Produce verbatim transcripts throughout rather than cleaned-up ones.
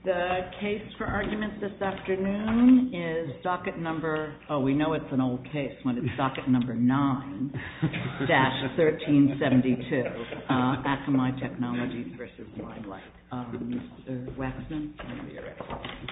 The case for argument this afternoon is docket number, oh, we know it's an old case when it's docket number nine, dash thirteen seventy-two, uh, Akamai Technologies versus Limelight. Um, Mister Waxman, whenever you're ready.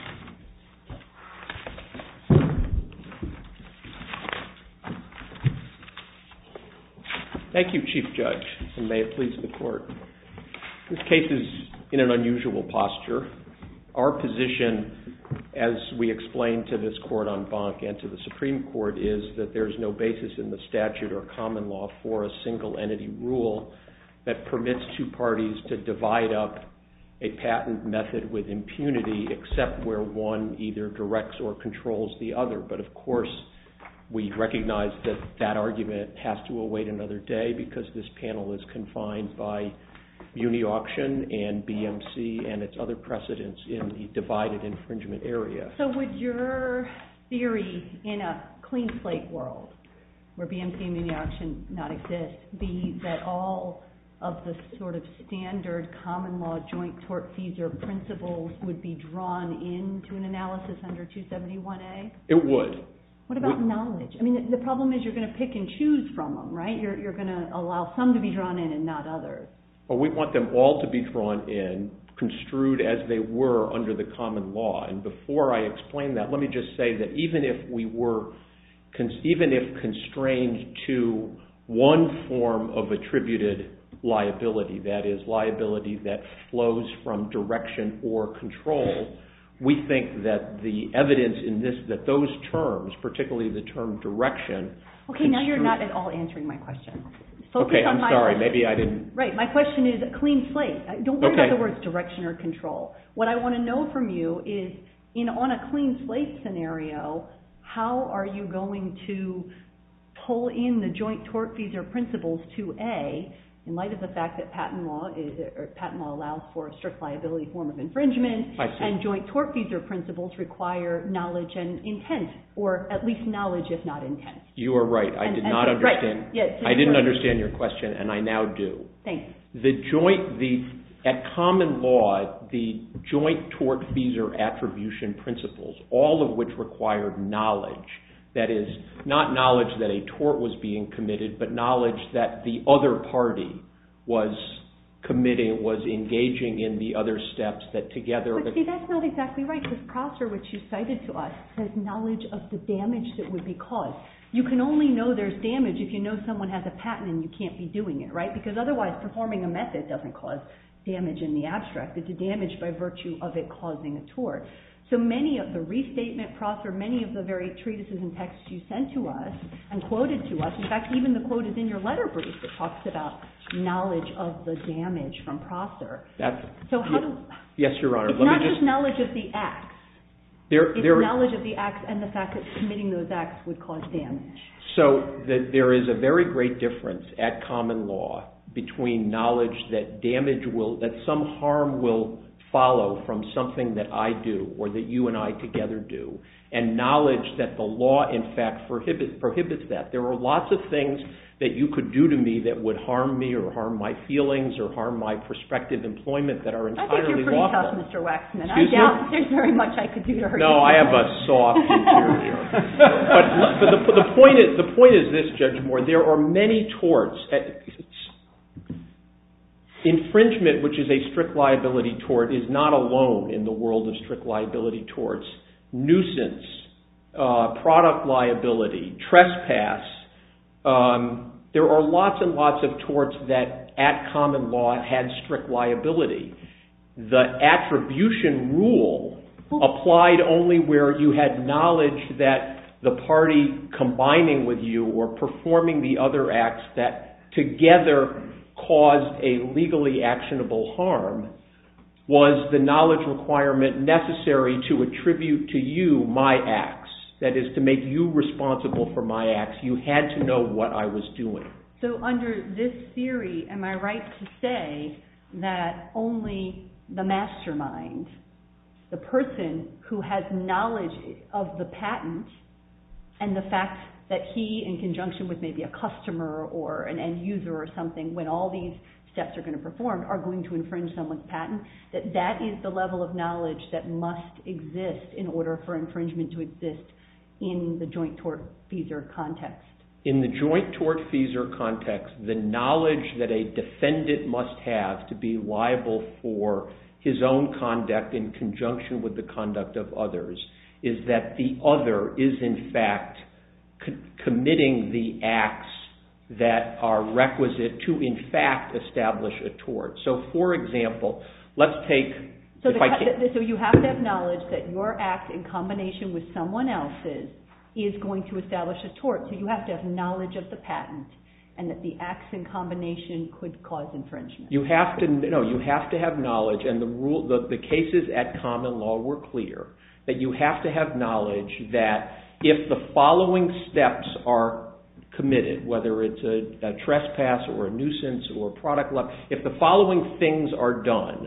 Thank you, Chief Judge, and may it please the Court. This case is in an unusual posture. Our position, as we explained to this Court en banc and to the Supreme Court, is that there is no basis in the statute or common law for a single entity rule that permits two parties to divide up a patent method with impunity except where one either directs or controls the other. But of course, we recognize that that argument has to await another day because this panel is confined by Uni-Auction and B M C and its other precedents in the divided infringement area. So would your theory in a clean slate world where B M C and Uni-Auction not exist be that all of the sort of standard common law joint tortfeasor principles would be drawn into an analysis under two seventy-one A? It would. What about we, knowledge? I mean, the, the problem is you're going to pick and choose from them, right? You're, you're going to allow some to be drawn in and not others. Well, we want them all to be drawn in, construed as they were under the common law. And before I explain that, let me just say that even if we were, even if constrained to one form of attributed liability, that is, liability that flows from direction or control, we think that the evidence in this, that those terms, particularly the term direction... Okay, now you're not at all answering my question. Focus okay, I'm on my sorry, question. maybe I didn't... Right, my question is a clean slate. Don't worry okay. about the words direction or control. What I want to know from you is, in on a clean slate scenario, how are you going to pull in the joint tortfeasor principles to A, in light of the fact that patent law is, or patent law allows for a strict liability form of infringement, and joint tortfeasor principles require knowledge and intent, or at least knowledge if not intent. You are right. I and, did and not so, understand. Right. Yes, so I didn't right. understand your question, and I now do. Thanks. The joint, the at common law, the joint tortfeasor attribution principles, all of which required knowledge. That is, not knowledge that a tort was being committed, but knowledge that the other party was committing, was engaging in the other steps that together... But see, that's not exactly right, because Prosser, which you cited to us, says knowledge of the damage that would be caused. You can only know there's damage if you know someone has a patent and you can't be doing it, right? Because otherwise, performing a method doesn't cause damage in the abstract. It's a damage by virtue of it causing a tort. So many of the restatement, Prosser, many of the very treatises and texts you sent to us and quoted to us, in fact, even the quote is in your letter brief that talks about knowledge of the damage from Prosser. That's, so how yes, do... Yes, Your Honor. It's Let not me just, just knowledge of the acts. There, it's there, knowledge of the acts and the fact that committing those acts would cause damage. So that there is a very great difference at common law between knowledge that damage will, that some harm will follow from something that I do or that you and I together do, and knowledge that the law in fact prohibit, prohibits that. There are lots of things that you could do to me that would harm me or harm my feelings or harm my prospective employment that are entirely lawful. I think you're pretty lawful. tough, Mister Waxman. Excuse I doubt me? there's very much I could do to hurt you. No, I have a soft interior. but but the, the, point is, the point is this, Judge Moore, there are many torts. Infringement, which is a strict liability tort, is not alone in the world of strict liability torts. Nuisance, uh, product liability, trespass. Um, there are lots and lots of torts that at common law had strict liability. The attribution rule applied only where you had knowledge that the party combining with you or performing the other acts that together caused a legally actionable harm was the knowledge requirement necessary to attribute to you my acts. That is, to make you responsible for my acts. You had to know what I was doing. So under this theory, am I right to say that only the mastermind, the person who has knowledge of the patent and the fact that he, in conjunction with maybe a customer or an end user or something, when all these steps are going to perform are going to infringe someone's patent, that that is the level of knowledge that must exist in order for infringement to exist in the joint tortfeasor context. In the joint tortfeasor context, the knowledge that a defendant must have to be liable for his own conduct in conjunction with the conduct of others is that the other is in fact co- committing the acts that are requisite to in fact establish a tort. So for example, let's take... So, if the, I can, so you have to have knowledge that your act in combination with someone else's is going to establish a tort. So you have to have knowledge of the patent and that the acts in combination could cause infringement. You have to no, you have to have knowledge, and the rule, the, the cases at common law were clear that you have to have knowledge that if the following steps are committed, whether it's a, a trespass or a nuisance or a product law, if the following things are done,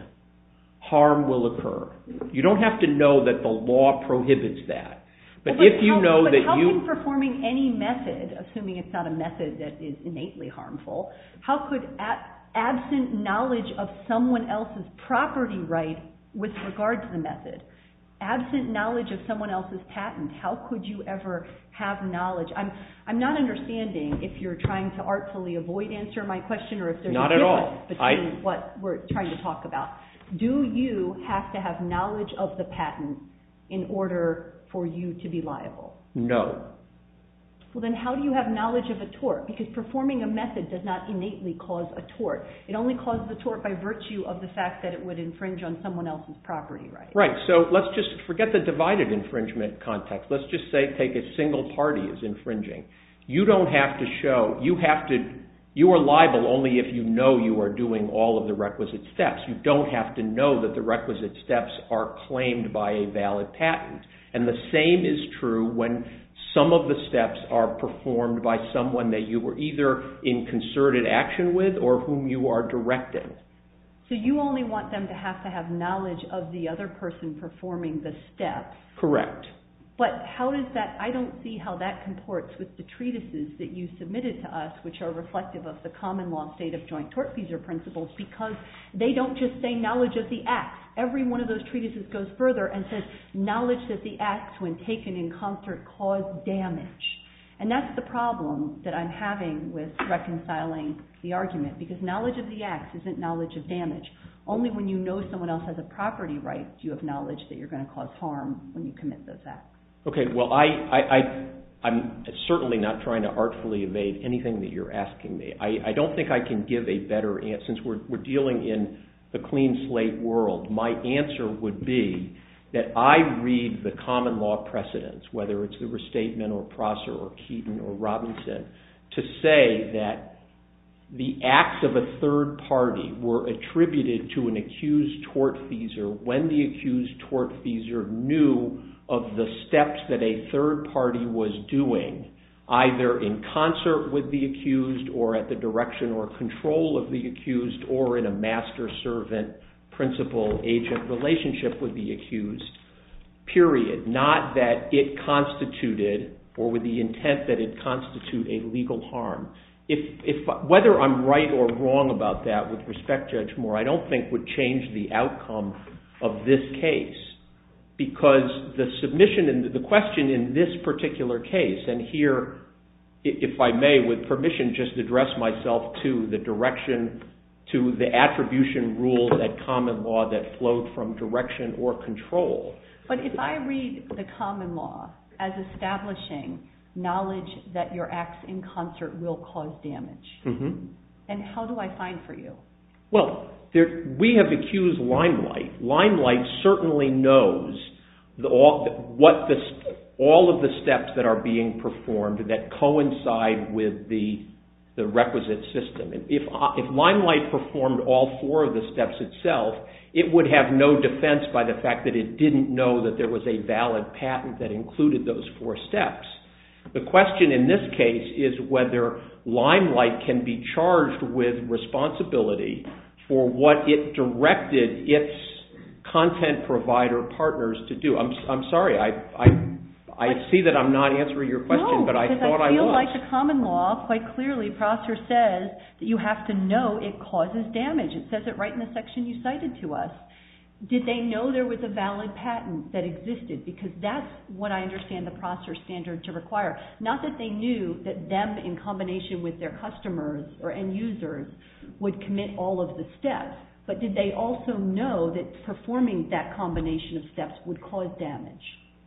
harm will occur. You don't have to know that the law prohibits that. But, well, but if you how, know but that how you... can performing any method, assuming it's not a method that is innately harmful, how could ab- absent knowledge of someone else's property right with regard to the method, absent knowledge of someone else's patent, how could you ever have knowledge? I'm I'm not understanding if you're trying to artfully avoid answering my question or if there's not a at difference all. between I, what we're trying to talk about. Do you have to have knowledge of the patent in order for you to be liable? No. Well, then how do you have knowledge of a tort? Because performing a method does not innately cause a tort. It only causes a tort by virtue of the fact that it would infringe on someone else's property right. Right. So let's just forget the divided infringement context. Let's just say take a single party as infringing. You don't have to show, you have to, you are liable only if you know you are doing all of the requisite steps. You don't have to know that the requisite steps are claimed by a valid patent. And the same is true when some of the steps are performed by someone that you were either in concerted action with or whom you are directing. So you only want them to have to have knowledge of the other person performing the steps. Correct. But how does that, I don't see how that comports with the treatises that you submitted to us, which are reflective of the common law state of joint tortfeasor principles, because they don't just say knowledge of the acts. Every one of those treatises goes further and says knowledge that the acts, when taken in concert, cause damage. And that's the problem that I'm having with reconciling the argument, because knowledge of the acts isn't knowledge of damage. Only when you know someone else has a property right do you have knowledge that you're going to cause harm when you commit those acts. Okay, well, I, I, I, I'm certainly not trying to artfully evade anything that you're asking me. I, I don't think I can give a better answer. Since we're, we're dealing in the clean slate world, my answer would be that I read the common law precedents, whether it's the restatement or Prosser or Keaton or Robinson, to say that the acts of a third party were attributed to an accused tortfeasor when the accused tortfeasor knew of the steps that a third party was doing, either in concert with the accused or at the direction or control of the accused or in a master-servant principal-agent relationship with the accused, period. Not that it constituted, or with the intent that it constitute a legal harm. If, if whether I'm right or wrong about that with respect, Judge Moore, I don't think would change the outcome of this case, because the submission and the question in this particular case, and here, if I may, with permission, just address myself to the direction, to the attribution rules at common law that flowed from direction or control. But if I read the common law as establishing knowledge that your acts in concert will cause damage, mm-hmm. then how do I find for you? Well, there, we have accused Limelight. Limelight certainly knows the, all, what the, all of the steps that are being performed that coincide with the, the requisite system. If, if Limelight performed all four of the steps itself, it would have no defense by the fact that it didn't know that there was a valid patent that included those four steps. The question in this case is whether Limelight can be charged with responsibility for what it directed its content provider partners to do. I'm, I'm sorry, I, I, I see that I'm not answering your question, no, but I thought I was. I feel like the common law, quite clearly, Prosser says that you have to know it causes damage. It says it right in the section you cited to us. Did they know there was a valid patent that existed? Because that's what I understand the Prosser standard to require. Not that they knew that them in combination with their customers or end users would commit all of the steps, but did they also know that performing that combination of steps would cause damage?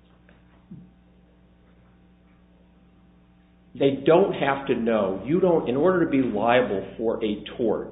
They don't have to know. You don't, in order to be liable for a tort,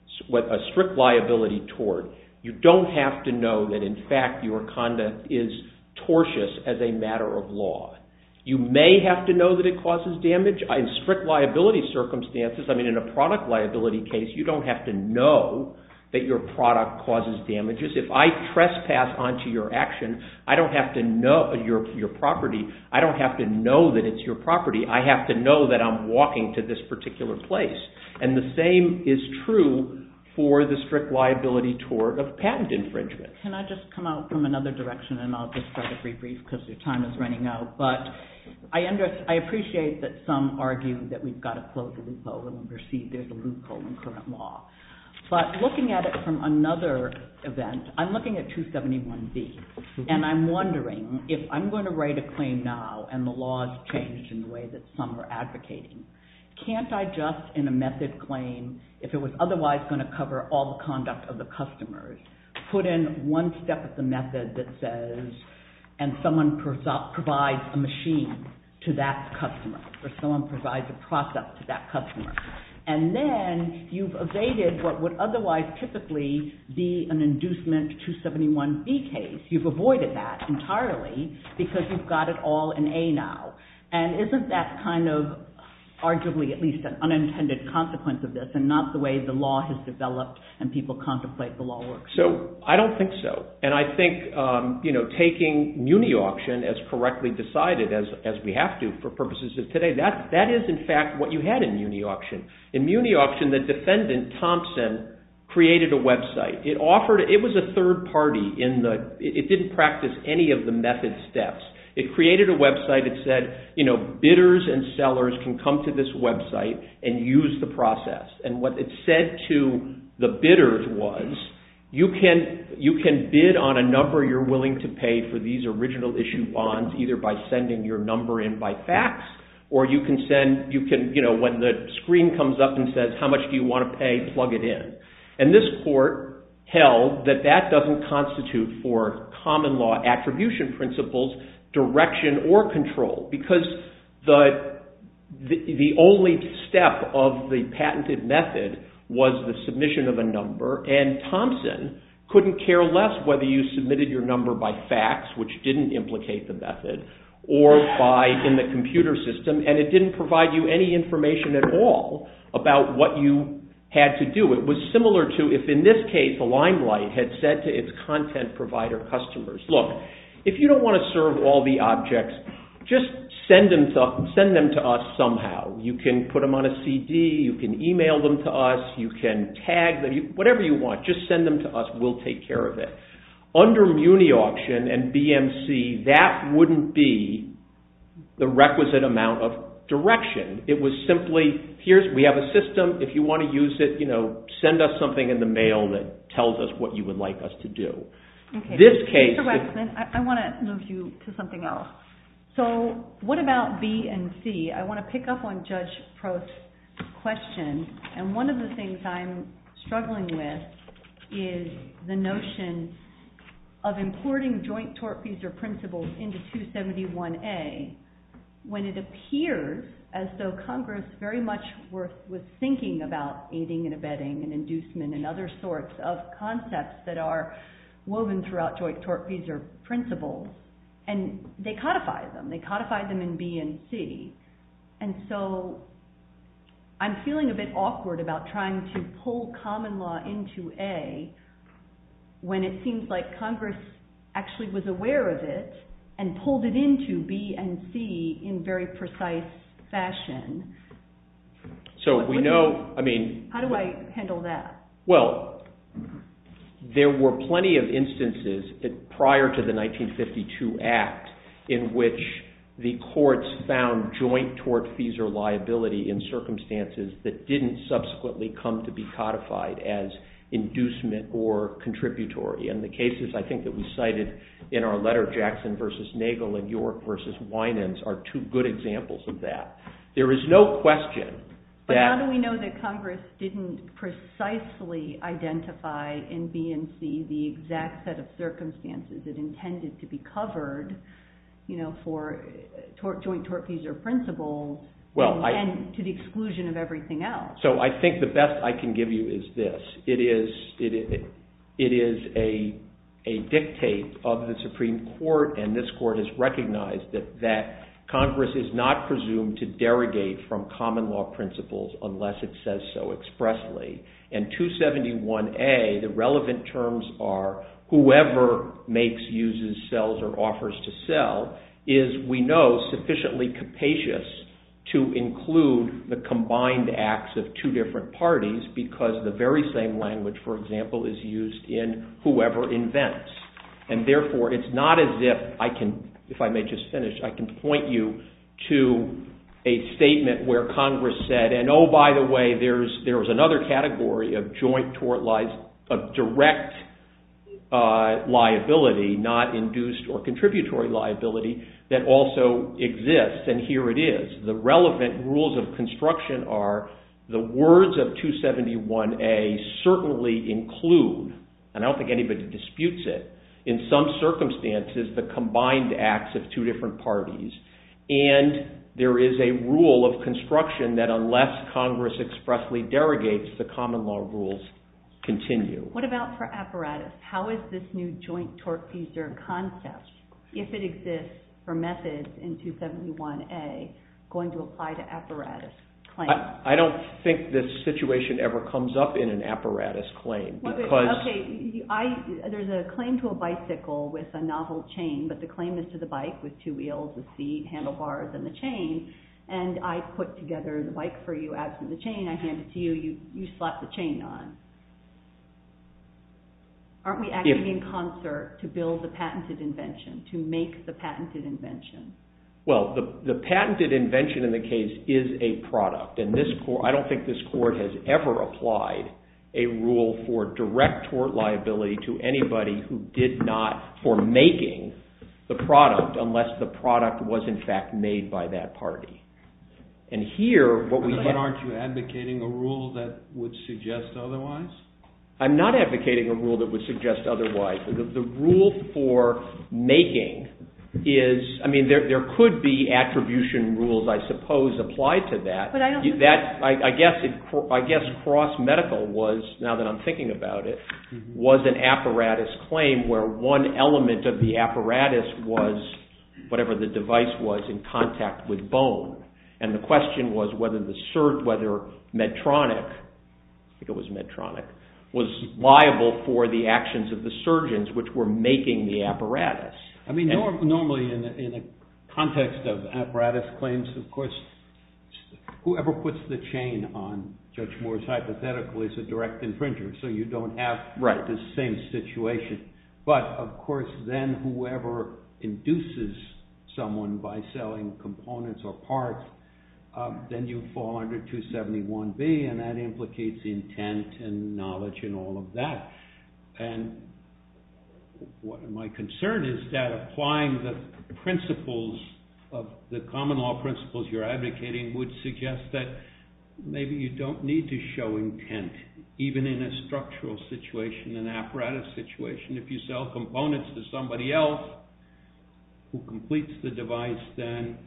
a strict liability tort, you don't have to know that in fact your conduct is tortious as a matter of law. You may have to know that it causes damage. In strict liability circumstances, I mean in a product liability case, you don't have to know that your product causes damages. If I trespass onto your action, I don't have to know your your property. I don't have to know that it's your property. I have to know that I'm walking to this particular place. And the same is true for the strict liability tort of patent infringement. Can I just come out from another direction, and I'll just try to be brief because your time is running out. But I under, I appreciate that some argue that we've got to close the loophole and perceive there's a loophole in current law. But looking at it from another event, I'm looking at two seventy-one B, and I'm wondering if I'm going to write a claim now and the law has changed in the way that some are advocating, can't I just, in a method claim, if it was otherwise going to cover all the conduct of the customers, put in one step of the method that says, and someone pro- provides a machine to that customer, or someone provides a process to that customer. And then you've evaded what would otherwise typically be an inducement two seventy-one B case. You've avoided that entirely because you've got it all in A now. And isn't that kind of arguably at least an unintended consequence of this and not the way the law has developed and people contemplate the law works? So I don't think so. And I think, um, you know, taking Muni Auction as correctly decided as, as we have to for purposes of today, that, that is in fact what you had in Muni Auction. In Muni Auction, the defendant, Thompson, created a website. It offered, it was a third party in the, it, it didn't practice any of the method steps. It created a website. It said, you know, bidders and sellers can come to this website and use the process. And what it said to the bidders was, you can you can bid on a number you're willing to pay for these original issue bonds, either by sending your number in by fax, or you can send, you can, you know, when the screen comes up and says, how much do you want to pay, plug it in. And this court held that that doesn't constitute for common law attribution principles direction or control, because the, the the only step of the patented method was the submission of a number, and Thompson couldn't care less whether you submitted your number by fax, which didn't implicate the method, or by in the computer system, and it didn't provide you any information at all about what you had to do. It was similar to if in this case Limelight had said to its content provider customers, look, if you don't want to serve all the objects, just send them to send them to us somehow. You can put them on a C D, you can email them to us, you can tag them, you, whatever you want. Just send them to us. We'll take care of it. Under Muni Auction and B M C, that wouldn't be the requisite amount of direction. It was simply, here's, we have a system. If you want to use it, you know, send us something in the mail that tells us what you would like us to do. Okay. This case, Mister Waxman, I, I want to move you to something else. So what about B and C? I want to pick up on Judge Prost's question, and one of the things I'm struggling with is the notion of importing joint tortfeasor principles into two seventy-one A when it appears as though Congress very much was thinking about aiding and abetting and inducement and other sorts of concepts that are woven throughout joint tortfeasor principles, and they codified them. They codified them in B and C. And so I'm feeling a bit awkward about trying to pull common law into A when it seems like Congress actually was aware of it and pulled it into B and C in very precise fashion. So what, we what know, you, I mean... How do I handle that? Well, there were plenty of instances prior to the nineteen fifty-two Act in which the courts found joint tortfeasor liability in circumstances that didn't subsequently come to be codified as inducement or contributory. And the cases I think that we cited in our letter, Jackson versus Nagel and York versus Winans, are two good examples of that. There is no question But that... how do we know that Congress didn't precisely identify in B and C the exact set of circumstances it intended to be covered, you know, for tort, joint tortfeasor principles, Well, and, I, and to the exclusion of everything else? So I think the best I can give you is this. It is it is, it is a a dictate of the Supreme Court, and this court has recognized that that Congress is not presumed to derogate from common law principles unless it says so expressly. And two seventy-one A, the relevant terms are whoever makes, uses, sells, or offers to sell, is, we know, sufficiently capacious to include the combined acts of two different parties, because the very same language, for example, is used in whoever invents. And therefore, it's not as if I can, if I may just finish, I can point you to a statement where Congress said, and oh, by the way, there's there was another category of joint tort lies, of direct uh, liability, not induced or contributory liability, that also exists, and here it is. The relevant rules of construction are the words of two seventy-one A certainly include, and I don't think anybody disputes it, in some circumstances the combined acts of two different parties, and there is a rule of construction that unless Congress expressly derogates, the common law rules continue. What about for apparatus? How is this new joint tortfeasor concept, if it exists for methods in two seventy-one A, going to apply to apparatus claims? I, I don't think this situation ever comes up in an apparatus claim, because... Okay, I, there's a claim to a bicycle with a novel chain, but the claim is to the bike with two wheels, a seat, handlebars, and the chain, and I put together the bike for you absent the chain, I hand it to you, you, you slap the chain on. Aren't we acting if, in concert to build the patented invention, to make the patented invention? Well, the, the patented invention in the case is a product, and this court, I don't think this court has ever applied a rule for direct tort liability to anybody who did not, for making the product, unless the product was in fact made by that party. And here, what we But have... aren't you advocating a rule that would suggest otherwise? I'm not advocating a rule that would suggest otherwise. The, the rule for making is, I mean, there there could be attribution rules, I suppose, applied to that. But I don't. You, that I, I guess it, I guess Cross Medical was, now that I'm thinking about it, mm-hmm. was an apparatus claim where one element of the apparatus was whatever the device was in contact with bone, and the question was whether the sur- whether Medtronic, I think it was Medtronic, was liable for the actions of the surgeons which were making the apparatus. I mean, nor- normally in a, in a context of apparatus claims, of course, whoever puts the chain on Judge Moore's hypothetical is a direct infringer, so you don't have right. the same situation. But, of course, then whoever induces someone by selling components or parts, um, then you fall under two seventy-one B, and that implicates intent and knowledge and all of that. And what my concern is that applying the principles of the common law principles you're advocating would suggest that maybe you don't need to show intent, even in a structural situation, an apparatus situation. If you sell components to somebody else who completes the device, then...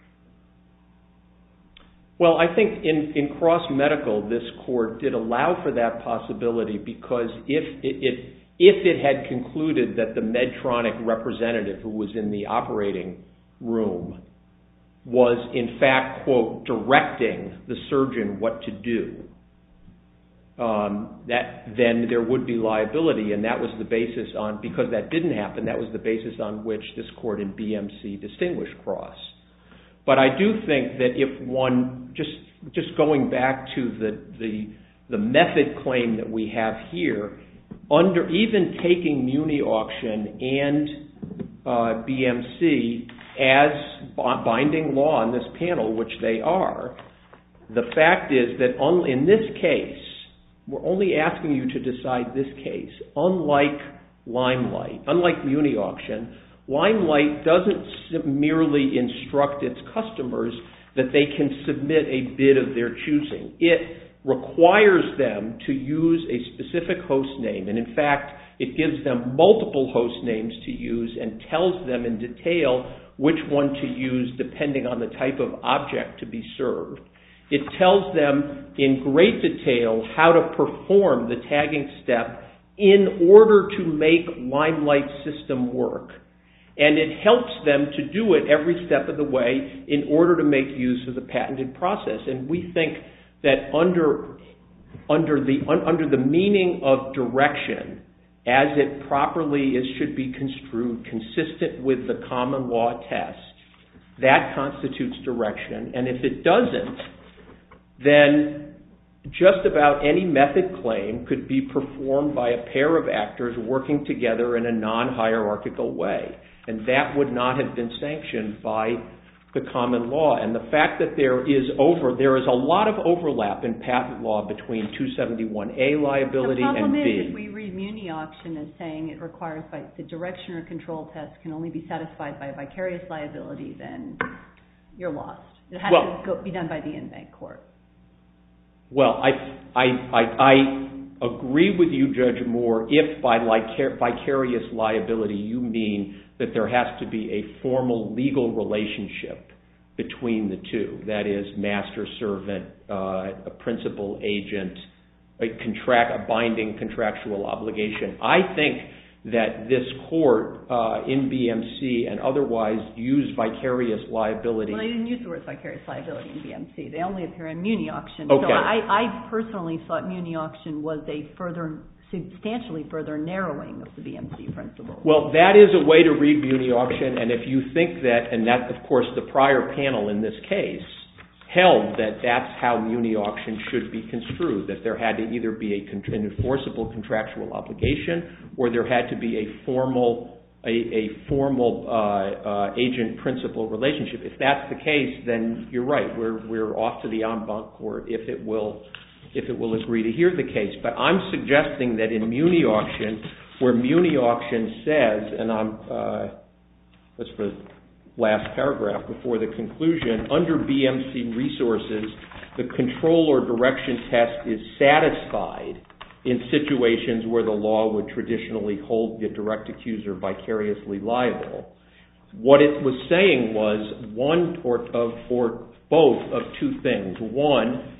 Well, I think in, in Cross Medical, this court did allow for that possibility because if it, it if it had concluded that the Medtronic representative who was in the operating room was in fact, quote, directing the surgeon what to do, um, that then there would be liability, and that was the basis on, because that didn't happen, that was the basis on which this court in B M C distinguished Cross. But I do think that if one, just just going back to the the, the method claim that we have here, under even taking Muni Auction and uh, B M C as binding law on this panel, which they are, the fact is that on, in this case, we're only asking you to decide this case. Unlike Limelight, unlike Muni Auction, Limelight doesn't merely instruct its customers that they can submit a bid of their choosing. It requires them to use a specific host name, and in fact, it gives them multiple host names to use and tells them in detail which one to use depending on the type of object to be served. It tells them in great detail how to perform the tagging step in order to make Limelight's system work. And it helps them to do it every step of the way in order to make use of the patented process. And we think that under, under, the, un, under the meaning of direction, as it properly is, should be construed consistent with the common law test, that constitutes direction. And if it doesn't, then just about any method claim could be performed by a pair of actors working together in a non-hierarchical way. And that would not have been sanctioned by the common law. And the fact that there is over there is a lot of overlap in patent law between two seventy-one A liability and B. The problem is if we read Muni Auction as saying it requires by the direction or control test can only be satisfied by vicarious liability, then you're lost. It has well, to go, be done by the in-bank court. Well, I, I, I, I agree with you, Judge Moore, if by vicarious liability you mean that there has to be a formal legal relationship between the two. That is, master-servant, uh, a principal agent, a, contract, a binding contractual obligation. I think that this court uh, in B M C and otherwise used vicarious liability. Well, they didn't use the word vicarious liability in B M C. They only appear in Muni Auction. Okay. So I, I personally thought Muni Auction was a further, substantially further narrowing of the B M C principle. Well, that is a way to read Muni Auction, and if you think that, and that, of course, the prior panel in this case held that that's how Muni Auction should be construed, that there had to either be a, an enforceable contractual obligation or there had to be a formal a, a formal uh, uh, agent-principal relationship. If that's the case, then you're right. We're we're off to the en banc court if it will if it will agree to hear the case. But I'm suggesting that in Muni Auction, where Muni Auction says, and I'm uh, that's for last paragraph before the conclusion, under B M C resources, the control or direction test is satisfied in situations where the law would traditionally hold the direct accuser vicariously liable. What it was saying was one or, of, or both of two things. One,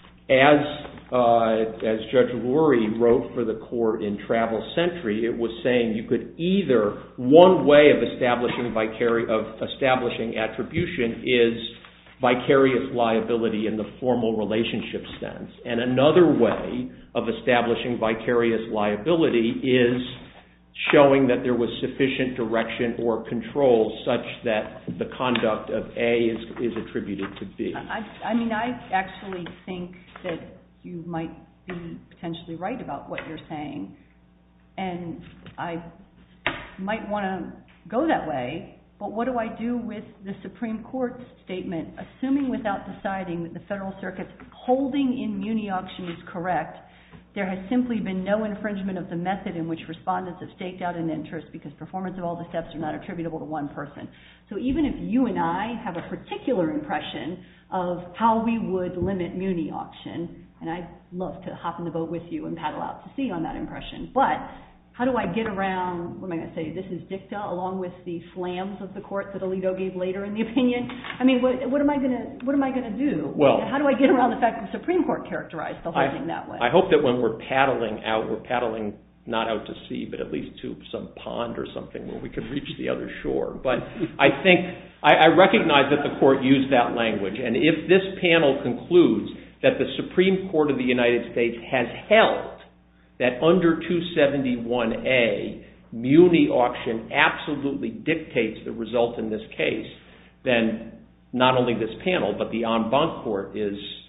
as uh, as Judge Lurie wrote for the court in Travel Sentry, it was saying you could either, one way of establishing vicari- of establishing attribution is vicarious liability in the formal relationship sense, and another way of establishing vicarious liability is showing that there was sufficient direction or control such that the conduct of A is, is attributed to B. I, I mean, I actually think that you might be potentially right about what you're saying, and I might want to go that way, but what do I do with the Supreme Court's statement, assuming without deciding that the Federal Circuit's holding in Muni Auction is correct, there has simply been no infringement of the method in which respondents have staked out an interest because performance of all the steps are not attributable to one person. So even if you and I have a particular impression of how we would limit Muni Auction, and I'd love to hop in the boat with you and paddle out to sea on that impression, but how do I get around, what am I going to say, this is dicta, along with the slams of the court that Alito gave later in the opinion? I mean, what, what am I going to what am I going to do? Well, how do I get around the fact that the Supreme Court characterized the holding I, that way? I hope that when we're paddling out, we're paddling not out to sea, but at least to some pond or something where we could reach the other shore. But I think, I, I recognize that the court used that language, and if this panel concludes that the Supreme Court of the United States has held that under two seventy-one A, Muni Auction absolutely dictates the result in this case, then not only this panel, but the en banc court is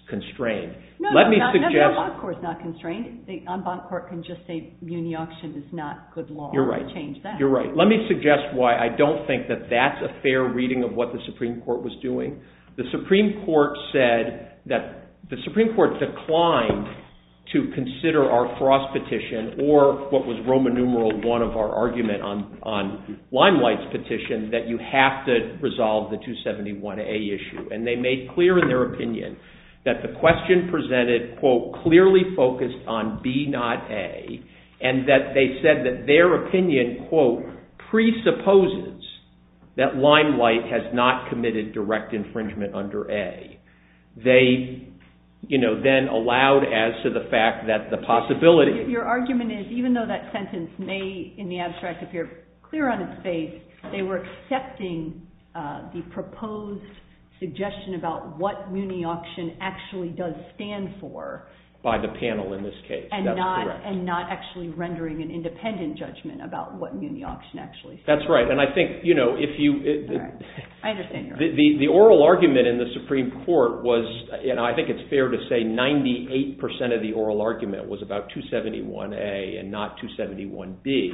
constrained. No, Let no, me not, suggest... no, no, en banc court is not constrained. The en banc court can just say muni auction is not good law. You're right. Change that. You're right. Let me suggest why I don't think that that's a fair reading of what the Supreme Court was doing. The Supreme Court said that the Supreme Court declined to consider our Frost petition or what was Roman numeral one of our argument on, on Limelight's petition that you have to resolve the two seventy-one A issue. And they made clear in their opinion that the question presented, quote, clearly focused on B, not A, and that they said that their opinion, quote, presupposes that Limelight has not committed direct infringement under A. They... you know, then allowed as to the fact that the possibility... Your argument is, even though that sentence may, in the abstract, appear clear on its face, they were accepting uh, the proposed suggestion about what muni auction actually does stand for. By the panel in this case. And That's not, correct. and not actually rendering an independent judgment about what muni auction actually stands That's right. And I think, you know, if you... It, All right. I understand your the, the, the oral argument in the Supreme Court was, you know, I think it's fair to say ninety-eight percent of the oral argument was about two seventy-one A and not two seventy-one B.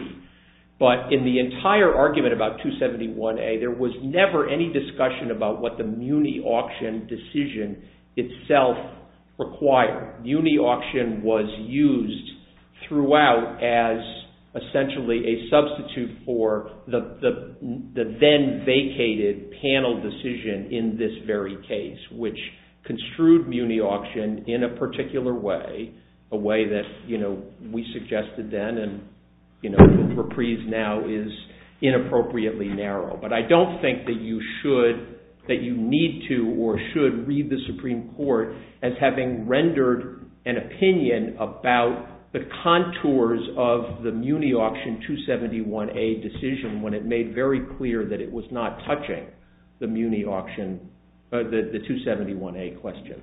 But in the entire argument about two seventy-one A, there was never any discussion about what the muni auction decision itself required. Muni auction was used throughout as essentially a substitute for the, the, the then vacated panel decision in this very case, which construed muni auction in a particular way, a way that, you know, we suggested then and, you know, the reprise now is inappropriately narrow. But I don't think that you should... that you need to or should read the Supreme Court as having rendered an opinion about the contours of the muni auction two seventy-one A decision when it made very clear that it was not touching the muni auction, uh, the, the two seventy-one A question.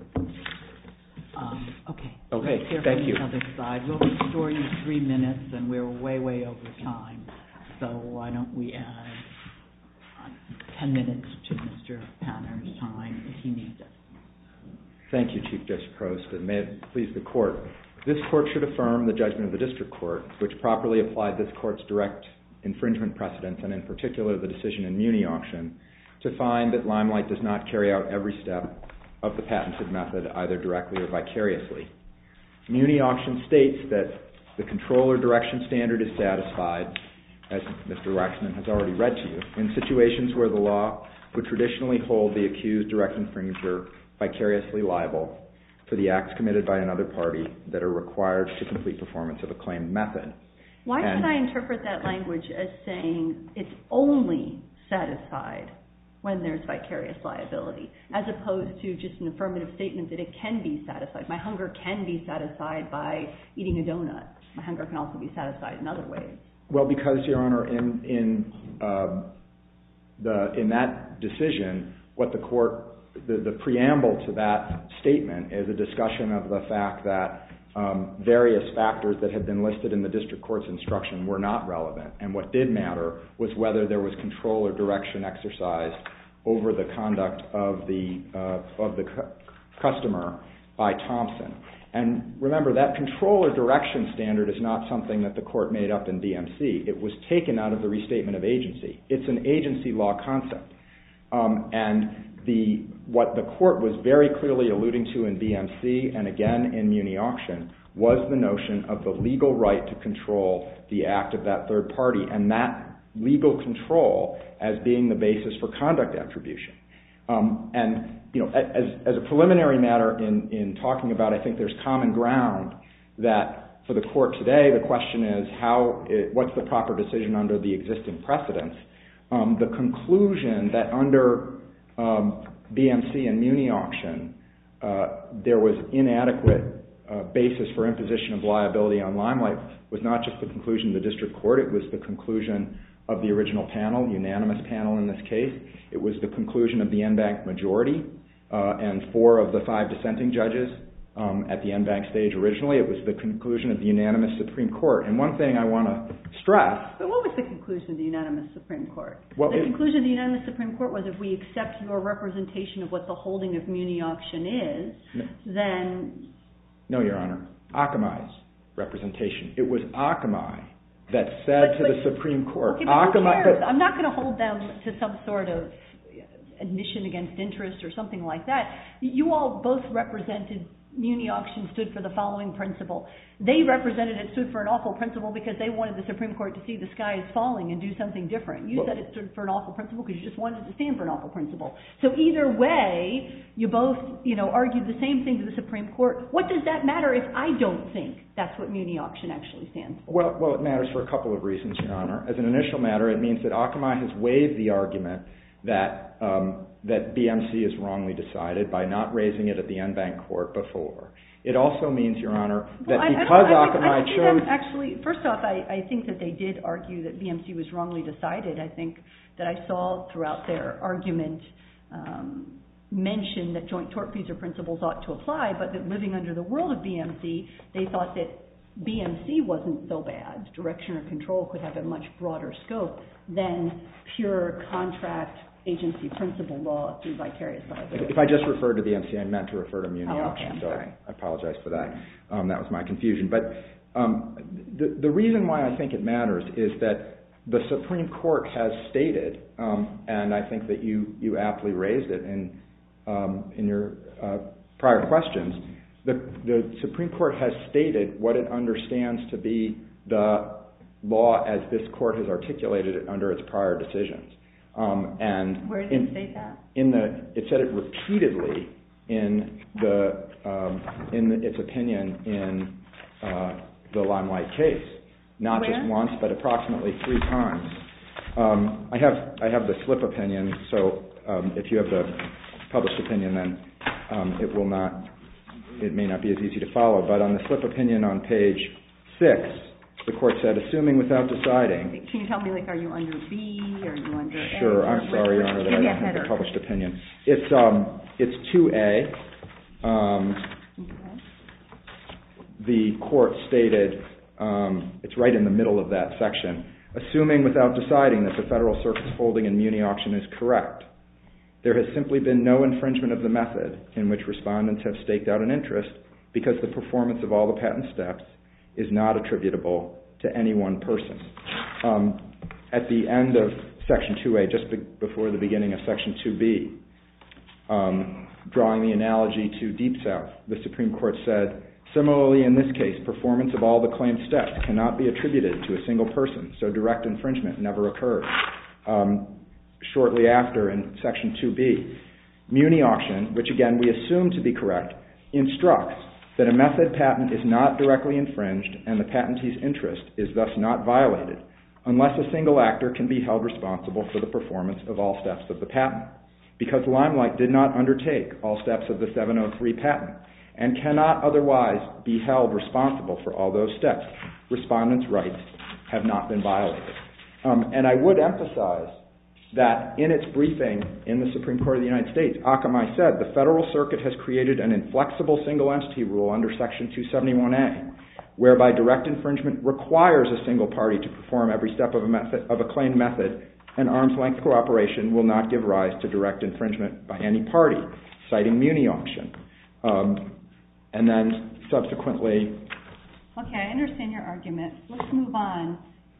Um, okay. Okay, Let's hear thank from you. the other side. We'll restore you three minutes, and we're way, way over time. So why don't we add ten minutes to Mister Panner's time if he needs it. Thank you, Chief Justice Prost, and may it please the Court. This Court should affirm the judgment of the District Court, which properly applied this Court's direct infringement precedents, and in particular the decision in muni auction, to find that Limelight does not carry out every step of the patented method, either directly or vicariously. Muni auction states that the control or direction standard is satisfied, as Mister Waxman has already read to you, in situations where the law would traditionally hold the accused direct infringer vicariously liable for the acts committed by another party that are required to complete performance of a claimed method. Why And should I interpret that language as saying it's only satisfied when there's vicarious liability, as opposed to just an affirmative statement that it can be satisfied? My hunger can be satisfied by eating a donut. My hunger can also be satisfied in other ways. Well, because, Your Honor, in in uh, the in that decision, what the court the, the preamble to that statement is a discussion of the fact that um, various factors that had been listed in the district court's instruction were not relevant, and what did matter was whether there was control or direction exercised over the conduct of the uh, of the cu- customer by Thompson. And remember, that control or direction standard is not something that the court made up in D M C. It was taken out of the restatement of agency. It's an agency law concept. Um, and the what the court was very clearly alluding to in D M C and again in muni auction was the notion of the legal right to control the act of that third party, and that legal control as being the basis for conduct attribution. Um, and you know, as, as a preliminary matter in, in talking about, I think there's common ground that for the court today, the question is how, it, what's the proper decision under the existing precedents? Um, the conclusion that under um, B M C and muni auction, uh, there was inadequate uh, basis for imposition of liability on Limelight was not just the conclusion of the district court, it was the conclusion of the original panel, unanimous panel in this case. It was the conclusion of the en banc majority uh, and four of the five dissenting judges um, at the en banc stage originally. It was the conclusion of the unanimous Supreme Court. And one thing I want to stress... But what was the conclusion of the unanimous Supreme Court? Well, the it, conclusion of the unanimous Supreme Court was if we accept your representation of what the holding of Muni Auction is, no, then... No, Your Honor. Akamai's representation. It was Akamai that said but, to but, the Supreme Court... Okay, but Akamai, who cares? I'm not going to hold them to some sort of admission against interest or something like that. You all both represented Muni Auction stood for the following principle. They represented it stood for an awful principle because they wanted the Supreme Court to see the sky is falling and do something different. You well, said it stood for an awful principle because you just wanted it to stand for an awful principle. So either way, you both, you know, argued the same thing to the Supreme Court. What does that matter if I don't think that's what Muni Auction actually stands for? Well, well, it matters for a couple of reasons, Your Honor. As an initial matter, it means that Akamai has waived the argument that um, that B M C is wrongly decided by not raising it at the en banc court before. It also means, Your Honor, that well, I, because I Akamai I chose... Actually, first off, I, I think that they did argue that B M C was wrongly decided. I think that I saw throughout their argument um, mention that joint tortfeasor principles ought to apply, but that living under the world of B M C, they thought that B M C wasn't so bad. Direction or control could have a much broader scope than pure contract agency principle law through vicarious liability. If I just referred to B M C, I meant to refer to Muni oh, Auction, okay, I'm so sorry. I apologize for that. Um, that was my confusion. But um, the, the reason why I think it matters is that the Supreme Court has stated, um, and I think that you, you aptly raised it in, um, in your uh, prior questions, the, the Supreme Court has stated what it understands to be the law as this court has articulated it under its prior decisions. Um, and Where did in, it say that? In the, it said it repeatedly in the um, in the, its opinion in uh, the Limelight case, not Where? just once, but approximately three times. Um, I have I have the slip opinion, so um, if you have the published opinion, then um, it will not it may not be as easy to follow. But on the slip opinion on page six, the court said, assuming without deciding... Can you tell me, like, are you under B, or are you under A? Sure, I'm sorry, Your Honor, that I don't have the published opinion. It's um, it's two A. Um, okay. The court stated, um, it's right in the middle of that section, assuming without deciding that the Federal Circuit's holding in Muni Auction is correct, there has simply been no infringement of the method in which respondents have staked out an interest because the performance of all the patent steps is not attributable to any one person. Um, at the end of Section two A, just be- before the beginning of Section two B, um, drawing the analogy to Deep South, the Supreme Court said, similarly in this case, performance of all the claimed steps cannot be attributed to a single person, so direct infringement never occurred. Um, shortly after, in Section two B, Muni Auction, which again we assume to be correct, instructs that a method patent is not directly infringed and the patentee's interest is thus not violated unless a single actor can be held responsible for the performance of all steps of the patent. Because Limelight did not undertake all steps of the seven oh three patent and cannot otherwise be held responsible for all those steps, respondents' rights have not been violated. Um, and I would emphasize that in its briefing in the Supreme Court of the United States, Akamai said the Federal Circuit has created an inflexible single entity rule under Section two seventy-one A, whereby direct infringement requires a single party to perform every step of a, method, of a claimed method, and arm's length cooperation will not give rise to direct infringement by any party, citing Muni Auction. Um, and then subsequently... Okay, I understand your argument. Let's move on.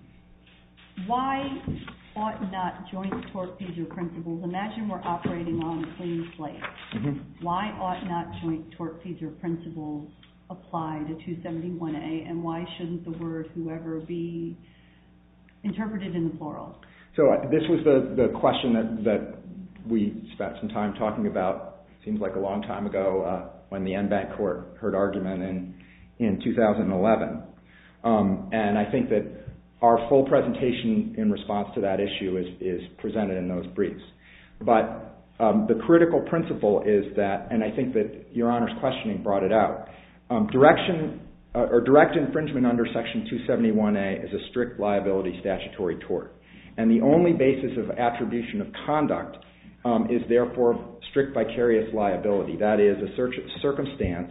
Why ought not joint tortfeasor principles, imagine we're operating on a clean slate. Mm-hmm. Why ought not joint tortfeasor principles apply to two seventy-one A, and why shouldn't the word whoever be interpreted in the plural? So uh, this was the, the question that, that we spent some time talking about, seems like a long time ago, uh, when the en banc court heard argument in, in two thousand eleven. Um, and I think that our full presentation in response to that issue is, is presented in those briefs. But um, the critical principle is that, and I think that Your Honor's questioning brought it out, um, direction uh, or direct infringement under Section two seventy-one A is a strict liability statutory tort. And the only basis of attribution of conduct um, is therefore strict vicarious liability. That is, a cir- circumstance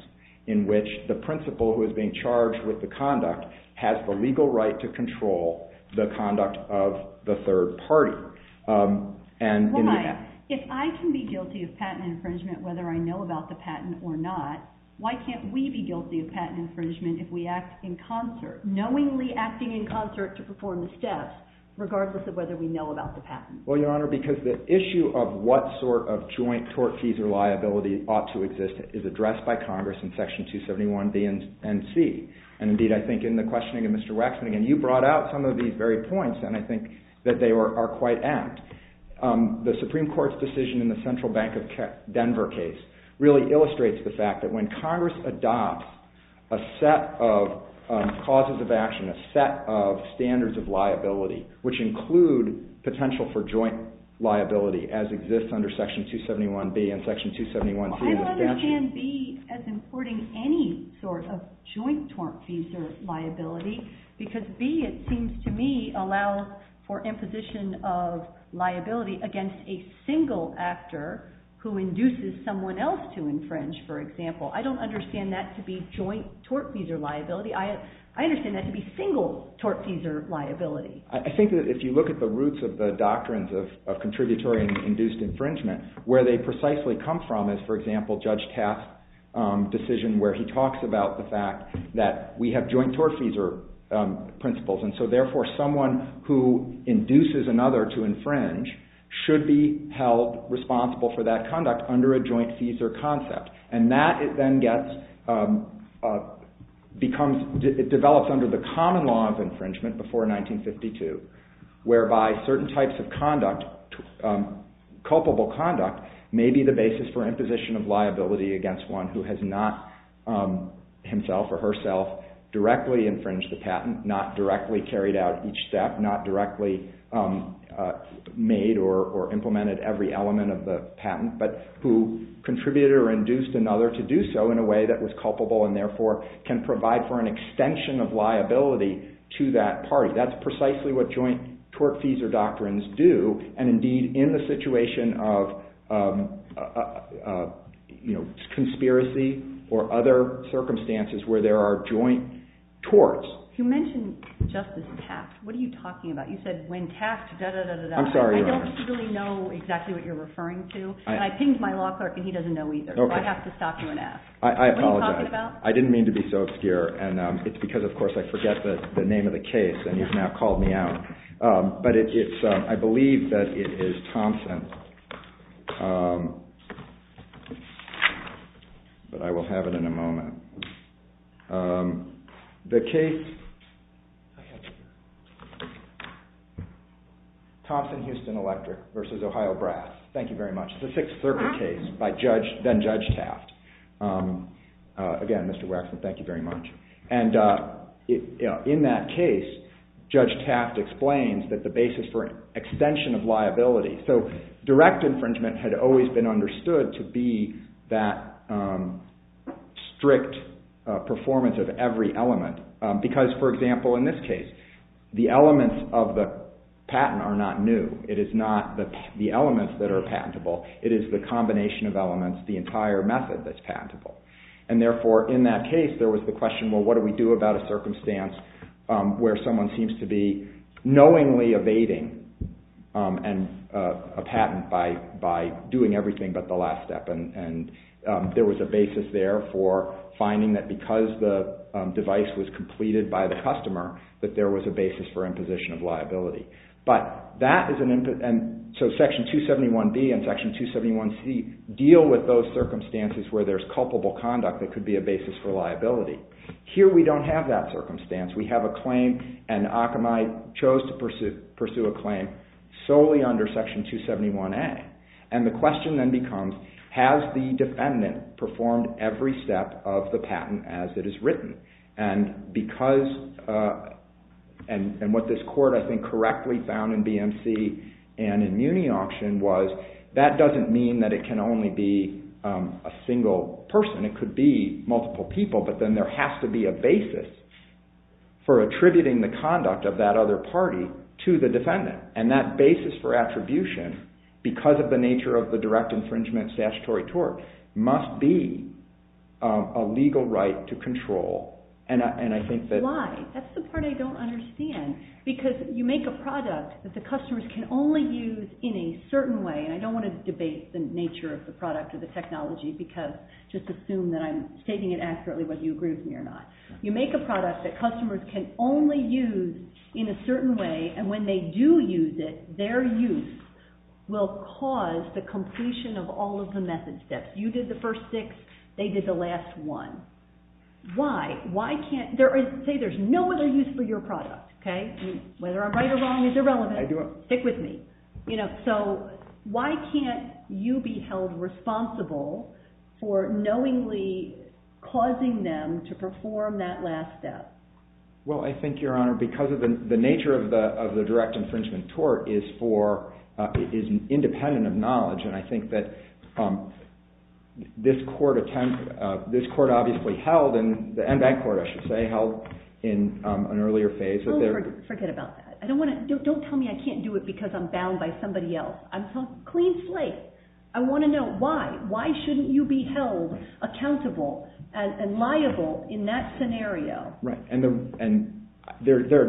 in which the principal who is being charged with the conduct has the legal right to control the conduct of the third party. Um, and Why? in the, If I can be guilty of patent infringement whether I know about the patent or not, why can't we be guilty of patent infringement if we act in concert, knowingly acting in concert to perform the steps, regardless of whether we know about the patent? Well, Your Honor, because the issue of what sort of joint tortfeasor liability ought to exist is addressed by Congress in Section two seventy-one B and, and C. And indeed, I think in the questioning of Mister Waxman, again, you brought out some of these very points, and I think that they were, are quite apt. Um, the Supreme Court's decision in the Central Bank of Denver case really illustrates the fact that when Congress adopts a set of um, causes of action, a set of standards of liability, which include potential for joint liability as exists under Section two seventy-one B and Section two seventy-one C well, in the I don't statute. understand B as importing any sort of joint tortfeasor liability, because B, it seems to me, allows for imposition of liability against a single actor who induces someone else to infringe, for example. I don't understand that to be joint tortfeasor liability. I, I understand that to be single tortfeasor liability. I think that if you look at the roots of the doctrines of, of contributory and induced infringement, where they precisely come from is, for example, Judge Taft's um, decision where he talks about the fact that we have joint tortfeasor um, principles, and so therefore someone who induces another to infringe should be held responsible for that conduct under a joint feasor concept. And that it then gets, um, uh, becomes, it develops under the common law of infringement before nineteen fifty-two, whereby certain types of conduct, um, culpable conduct, may be the basis for imposition of liability against one who has not um, himself or herself directly infringed the patent, not directly carried out each step, not directly um, uh, made or, or implemented every element of the patent, but who contributed or induced another to do so in a way that was culpable and therefore can provide for an extension of liability to that party. That's precisely what joint tortfeasor doctrines do, and indeed in the situation of um, uh, uh, uh, you know, conspiracy or other circumstances where there are joint torts. You mentioned Justice Taft. What are you talking about? You said when Taft, da da da da da. I'm sorry, I, I Your don't Honor. really know exactly what you're referring to. I, and I pinged my law clerk and he doesn't know either. Okay. So I have to stop you and ask. I, I what apologize. are you talking about? I didn't mean to be so obscure, and um, it's because, of course, I forget the, the name of the case, and you've now called me out. Um, but it, it's, um, I believe that it is Thompson. Um, but I will have it in a moment. Um, the case Thompson Houston Electric versus Ohio Brass. Thank you very much. It's a Sixth Circuit case by Judge, then Judge Taft. Um, uh, again, Mister Waxman, thank you very much. And uh, it, you know, in that case, Judge Taft explains that the basis for extension of liability, so direct infringement had always been understood to be that um, strict uh, performance of every element. Um, because, for example, in this case, the elements of the patent are not new. It is not the, the elements that are patentable. It is the combination of elements, the entire method that's patentable. And therefore, in that case, there was the question, well, what do we do about a circumstance um, where someone seems to be knowingly evading um, and uh, a patent by by doing everything but the last step? And, and um, there was a basis there for finding that because the um, device was completed by the customer, that there was a basis for imposition of liability. But that is an imp- and so Section two seventy-one B and Section two seventy-one C deal with those circumstances where there's culpable conduct that could be a basis for liability. Here we don't have that circumstance. We have a claim, and Akamai chose to pursue, pursue a claim solely under Section two seventy-one A. And the question then becomes, has the defendant performed every step of the patent as it is written? And because uh, And, and what this court, I think, correctly found in B M C and in Muni Auction was that doesn't mean that it can only be um, a single person. It could be multiple people, but then there has to be a basis for attributing the conduct of that other party to the defendant. And that basis for attribution, because of the nature of the direct infringement statutory tort, must be um, a legal right to control. And I, and I think that... Why? That's the part I don't understand. Because you make a product that the customers can only use in a certain way, and I don't want to debate the nature of the product or the technology, because just assume that I'm stating it accurately whether you agree with me or not. You make a product that customers can only use in a certain way, and when they do use it, their use will cause the completion of all of the method steps. You did the first six, they did the last one. Why? Why can't there is, say there's no other use for your product, okay? I mean, whether I'm right or wrong is irrelevant. I do. Stick with me. You know, so why can't you be held responsible for knowingly causing them to perform that last step? Well, I think, Your Honor, because of the the nature of the of the direct infringement tort is for uh, is independent of knowledge, and I think that. Um, This court attempt, uh, this court obviously held, and the en banc court, I should say, held in um, an earlier phase. That oh, there, forget, forget about that. I don't want to. Don't, don't tell me I can't do it because I'm bound by somebody else. I'm talking clean slate. I want to know why. Why shouldn't you be held accountable and, and liable in that scenario? Right, and the and there there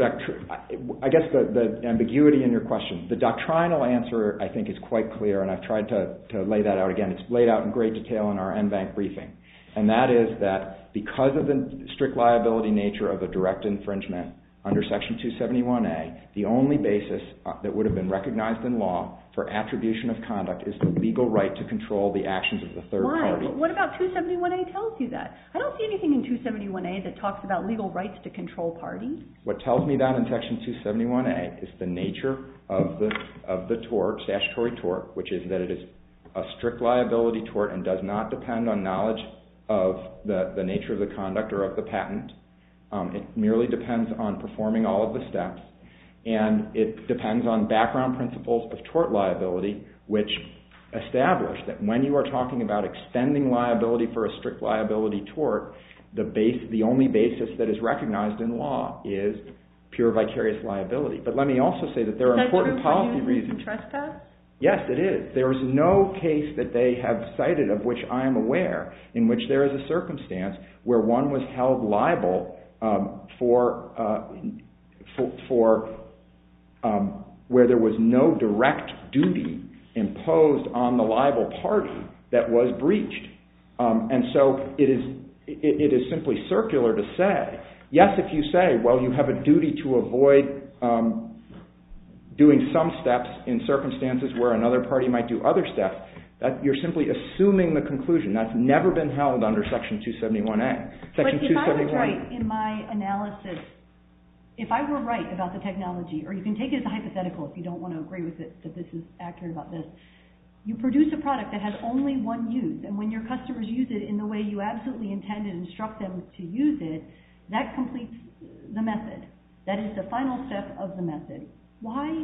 I guess the, the ambiguity in your question, the doctrinal answer I think is quite clear, and I've tried to to lay that out again. It's laid out in great detail in our en banc briefing, and that is that because of the strict liability nature of a direct infringement under Section two seventy-one A, the only basis uh, that would have been recognized in law for attribution of conduct is the legal right to control the actions of the third Why? party. Why? What about two seventy-one A tells you that? I don't see anything in two seventy-one A that talks about legal rights to control parties. What tells me that in Section two seventy-one A is the nature of the of the tort, statutory tort, which is that it is a strict liability tort and does not depend on knowledge of the, the nature of the conduct or of the patent. Um, it merely depends on performing all of the steps, and it depends on background principles of tort liability, which establish that when you are talking about extending liability for a strict liability tort, the base, the only basis that is recognized in law is pure vicarious liability. But let me also say that there are important policy reasons. Is that true for nuisance and trespass? Yes, it is. There is no case that they have cited of which I am aware in which there is a circumstance where one was held liable um, for uh, for, for um, where there was no direct duty imposed on the liable party that was breached. Um, and so it is it, it is simply circular to say, yes, if you say, well, you have a duty to avoid um, doing some steps in circumstances where another party might do other steps, that you're simply assuming the conclusion. That's never been held under Section two seventy-one A. Section but if I was right in my analysis, if I were right about the technology, or you can take it as a hypothetical if you don't want to agree with it, that this is accurate about this, you produce a product that has only one use, and when your customers use it in the way you absolutely intend and instruct them to use it, that completes the method. That is the final step of the method. Why,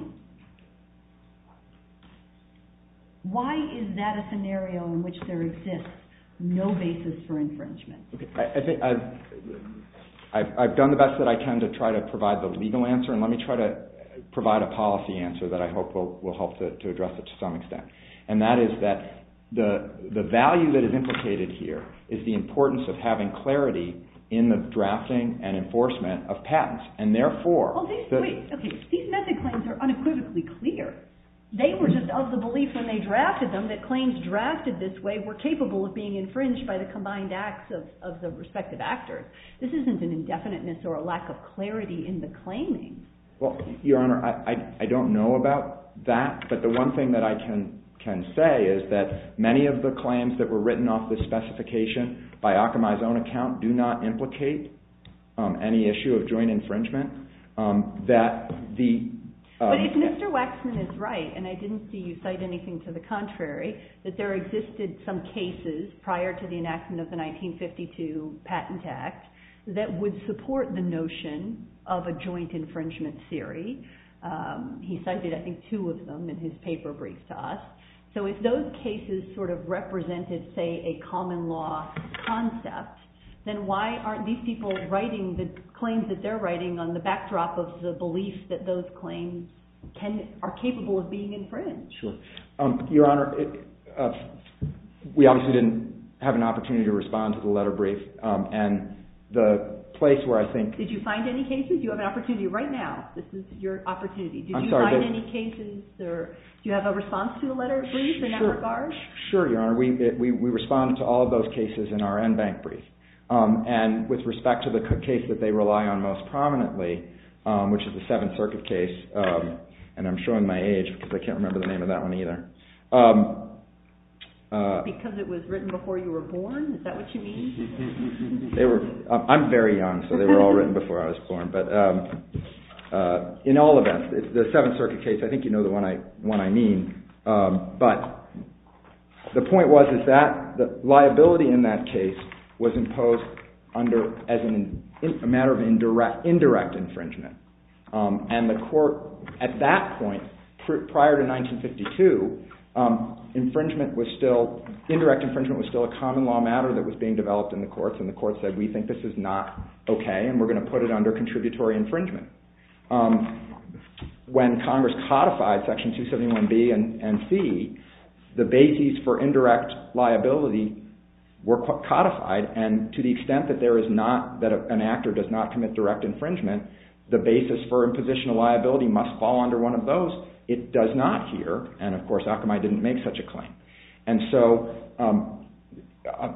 why is that a scenario in which there exists no basis for infringement? Okay. I, I think I've, I've, I've done the best that I can to try to provide the legal answer, and let me try to provide a policy answer that I hope will, will help to, to address it to some extent. And that is that the, the value that is implicated here is the importance of having clarity in the drafting and enforcement of patents, and therefore... Well, these, the, wait, okay, these method claims are unequivocally clear. They were just of the belief when they drafted them that claims drafted this way were capable of being infringed by the combined acts of, of the respective actors. This isn't an indefiniteness or a lack of clarity in the claiming. Well, Your Honor, I, I, I don't know about that, but the one thing that I can can say is that many of the claims that were written off this specification by Akamai's own account do not implicate um, any issue of joint infringement. Um, that the um, But if Mister Waxman is right, and I didn't see you cite anything to the contrary, that there existed some cases prior to the enactment of the nineteen fifty-two Patent Act that would support the notion of a joint infringement theory. Um, he cited, I think, two of them in his paper brief to us. So if those cases sort of represented, say, a common law concept, then why aren't these people writing the claims that they're writing on the backdrop of the belief that those claims can are capable of being infringed? Sure. Um, Your Honor, it, uh, we obviously didn't have an opportunity to respond to the letter brief, um, and the place where I think... Did you find any cases? You have an opportunity right now. This is your opportunity. Did I'm you sorry, find but, any cases, or do you have a response to the letter brief in sure, that regard? Sure, Your Honor. We, it, we, we responded to all of those cases in our en banc brief. Um, and with respect to the case that they rely on most prominently, um, which is the Seventh Circuit case, um, and I'm showing my age because I can't remember the name of that one either. Um, Uh, because it was written before you were born? Is that what you mean? They were. Um, I'm very young, so they were all written before I was born. But um, uh, in all events, it's the Seventh Circuit case. I think you know the one I one I mean. Um, but the point was is that the liability in that case was imposed under as an in, a matter of indirect indirect infringement, um, and the court at that point, pr- prior to nineteen fifty-two. Um, infringement was still, indirect infringement was still a common law matter that was being developed in the courts, and the court said, we think this is not okay, and we're going to put it under contributory infringement. Um, when Congress codified Section two seventy-one B and, and C, the bases for indirect liability were codified, and to the extent that there is not, that an actor does not commit direct infringement, the basis for imposition of liability must fall under one of those. It does not here, and of course Akamai didn't make such a claim. And so um, uh,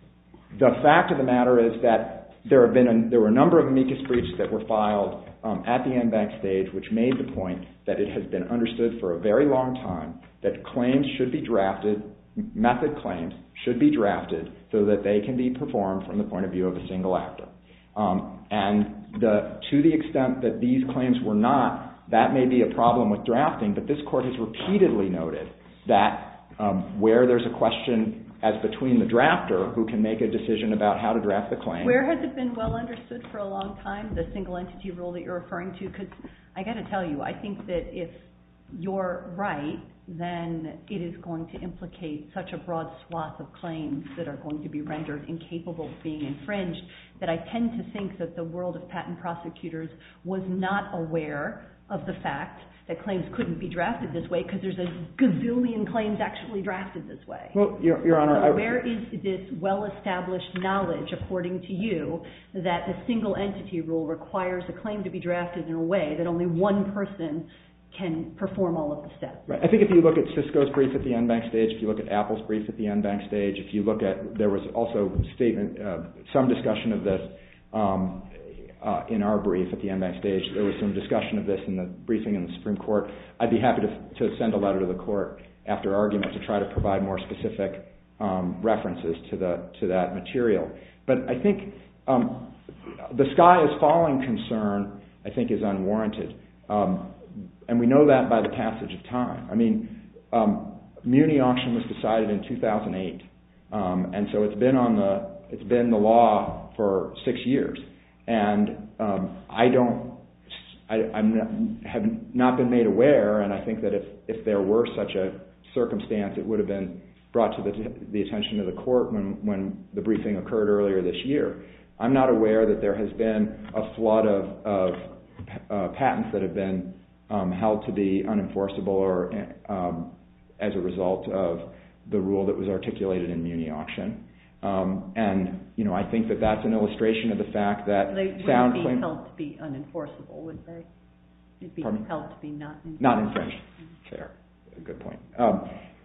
the fact of the matter is that there have been a, there were a number of amicus briefs that were filed um, at the en banc stage, which made the point that it has been understood for a very long time that claims should be drafted, method claims should be drafted so that they can be performed from the point of view of a single actor. Um, and the, to the extent that these claims were not, that may be a problem with drafting, but this court has repeatedly noted that um, where there's a question as between the drafter who can make a decision about how to draft the claim. Where has it been well understood for a long time, the single entity rule that you're referring to? Because I got to tell you, I think that if you're right, then it is going to implicate such a broad swath of claims that are going to be rendered incapable of being infringed that I tend to think that the world of patent prosecutors was not aware of the fact that claims couldn't be drafted this way because there's a gazillion claims actually drafted this way. Well, Your, Your Honor, so I, where is this well-established knowledge, according to you, that the single entity rule requires a claim to be drafted in a way that only one person can perform all of the steps? Right. I think if you look at Cisco's brief at the en banc stage, if you look at Apple's brief at the en banc stage, if you look at, there was also statement, uh, some discussion of this um, uh, in our brief at the en banc stage. There was some discussion of this in the briefing in the Supreme Court. I'd be happy to, to send a letter to the court after argument to try to provide more specific um, references to the to that material. But I think um, the sky is falling concern, I think, is unwarranted. Um, And we know that by the passage of time. I mean, um, Muni auction was decided in two thousand eight, um, and so it's been on the it's been the law for six years. And um, I don't, I I'm not, have not been made aware, and I think that if if there were such a circumstance, it would have been brought to the the attention of the court when when the briefing occurred earlier this year. I'm not aware that there has been a flood of of uh, patents that have been Um, held to be unenforceable or um, as a result of the rule that was articulated in Muni auction. Um, and, you know, I think that that's an illustration of the fact that they sound wouldn't be claim... held to be unenforceable, would they? They'd be Pardon? held to be not infringed. Not infringed. Fair. Good point. Um,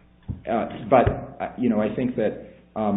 uh, but, uh, you know, I think that um,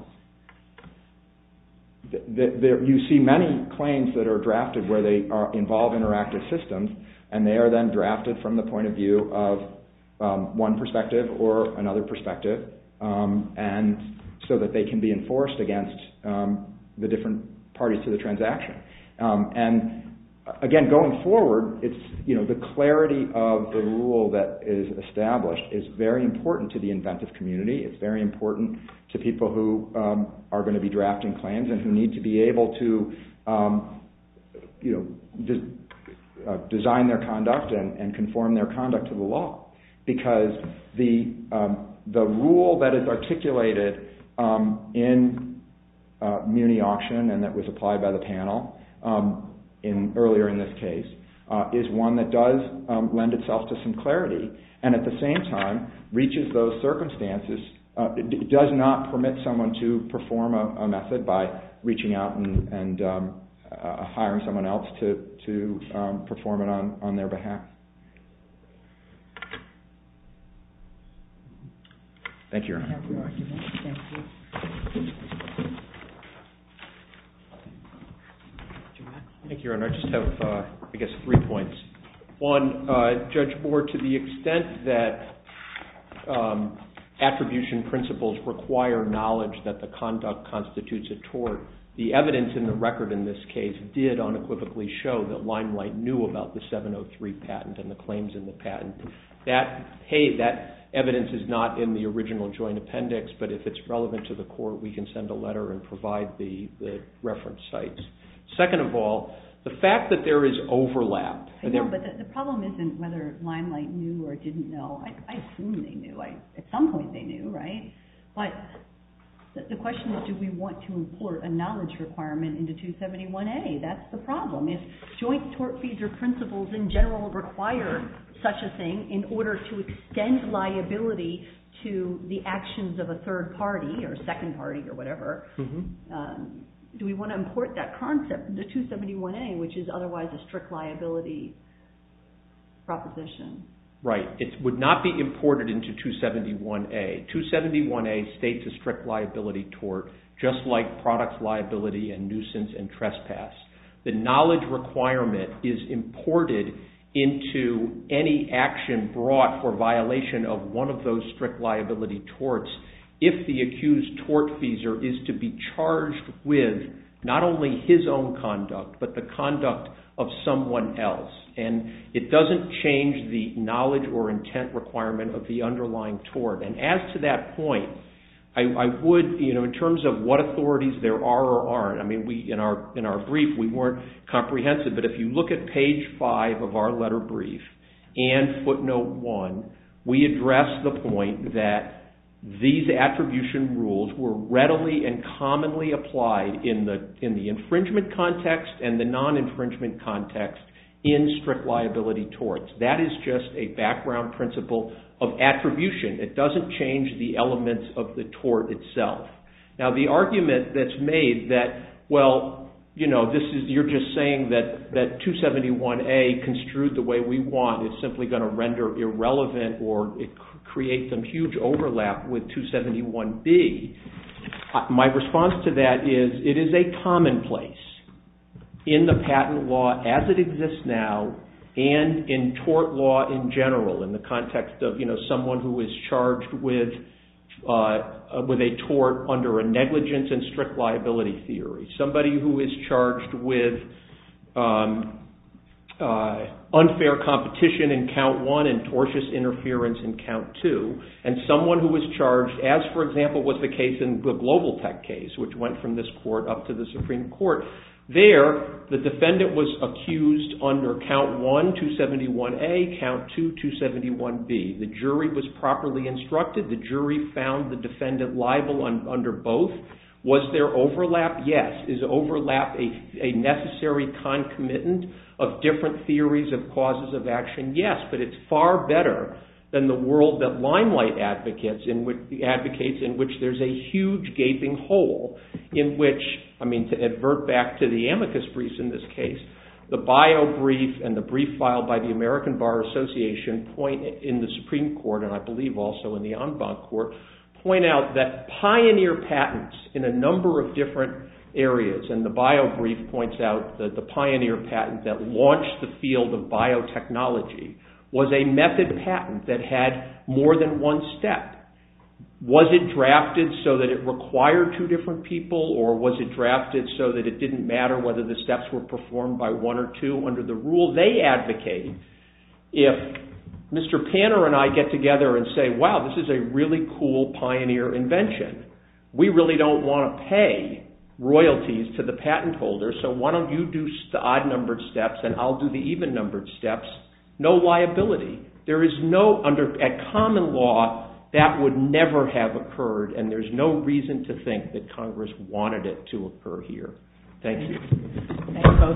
th- th- there, you see many claims that are drafted where they are involve interactive systems, and they are then drafted from the point of view of um, one perspective or another perspective, um, and so that they can be enforced against um, the different parties to the transaction. Um, and again, going forward, it's, you know, the clarity of the rule that is established is very important to the inventive community. It's very important to people who um, are going to be drafting claims and who need to be able to, um, you know, just Uh, design their conduct and, and conform their conduct to the law, because the um, the rule that is articulated um, in uh, Muni auction and that was applied by the panel um, in earlier in this case uh, is one that does um, lend itself to some clarity, and at the same time reaches those circumstances uh, it, it does not permit someone to perform a, a method by reaching out and, and um, uh, hiring someone else to, to um, perform it on, on their behalf. Thank you, Your Honor. Thank you. Thank you, Your Honor. I just have, uh, I guess, three points. One, uh, Judge Moore, to the extent that um, attribution principles require knowledge that the conduct constitutes a tort, the evidence in the record in this case did unequivocally show that Limelight knew about the seven oh three patent and the claims in the patent. That, hey, that evidence is not in the original joint appendix, but if it's relevant to the court, we can send a letter and provide the, the reference sites. Second of all, the fact that there is overlap. I know, but the, the problem isn't whether Limelight knew or didn't know. I, I assume they knew. I, at some point they knew, right? But the, the question is, do we want to import a knowledge requirement into two seventy-one A? That's the problem. If joint tortfeasor principles in general require such a thing in order to extend liability to the actions of a third party or second party or whatever, mm-hmm. um, do we want to import that concept into two seventy-one A, which is otherwise a strict liability proposition? Right. It would not be imported into two seventy-one A. two seventy-one A states a strict liability tort, just like products liability and nuisance and trespass. The knowledge requirement is imported into any action brought for violation of one of those strict liability torts if the accused tortfeasor is to be charged with not only his own conduct, but the conduct of someone else. And it doesn't change the knowledge or intent requirement of the underlying tort. And as to that point, I, I would, you know, in terms of what authorities there are or aren't, I mean, we in our in our brief, we weren't comprehensive, but if you look at page five of our letter brief and footnote one, we address the point that these attribution rules were readily and commonly applied in the in the infringement context and the non-infringement context in strict liability torts. That is just a background principle of attribution. It doesn't change the elements of the tort itself. Now, the argument that's made that, well, you know, this is you're just saying that, that two seventy-one A construed the way we want is simply going to render irrelevant or it create some huge overlap with two seventy-one B. My response to that is it is a commonplace in the patent law as it exists now and in tort law in general, in the context of, you know, someone who is charged with uh, with a tort under a negligence and strict liability theory, somebody who is charged with um, uh, unfair competition in count one and tortious interference in count two, and someone who is charged, as for example was the case in the Global Tech case, which went from this court up to the Supreme Court. There, the defendant was accused under count one, two seventy-one A, count two, two seventy-one B. The jury was properly instructed. The jury found the defendant liable un, under both. Was there overlap? Yes. Is overlap a, a necessary concomitant of different theories of causes of action? Yes, but it's far better than the world that Limelight advocates in which, advocates in which there's a huge gaping hole in which, I mean, to advert back to the amicus briefs in this case, the bio brief and the brief filed by the American Bar Association point in the Supreme Court, and I believe also in the en banc court, point out that pioneer patents in a number of different areas, and the bio brief points out that the pioneer patent that launched the field of biotechnology was a method patent that had more than one step. Was it drafted so that it required two different people, or was it drafted so that it didn't matter whether the steps were performed by one or two under the rule they advocate? If Mister Panner and I get together and say, wow, this is a really cool pioneer invention, we really don't want to pay royalties to the patent holder, so why don't you do the odd-numbered steps and I'll do the even-numbered steps? No liability. There is no, under at common law, that would never have occurred, and there's no reason to think that Congress wanted it to occur here. Thank you. Thank you both.